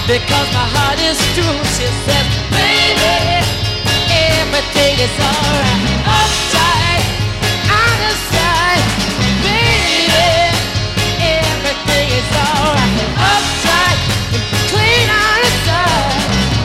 because my heart is true. She says, baby, everything is alright. Upside, out of sight, baby, everything is alright. Upside, clean out of sight.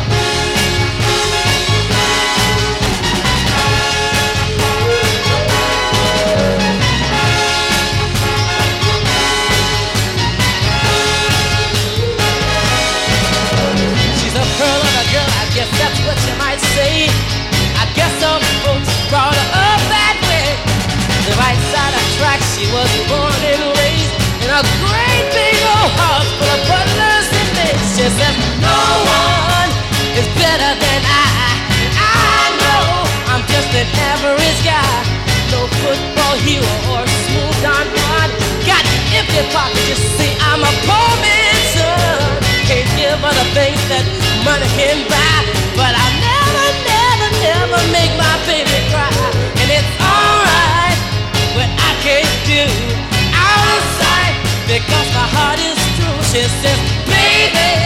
Yes, that's what you might say. I guess some folks brought her up that way. The right side of tracks, she was born and raised in a great big old house full of butlers and maids. She says, no one is better than I know I'm just an average guy, no football hero or smooth Don Juan. Got empty pockets, you see, I'm a poor man's son. Can't give her the things that money can buy, but I'll never make my baby cry. And it's alright what I can't do out of sight, because my heart is true. She says, baby,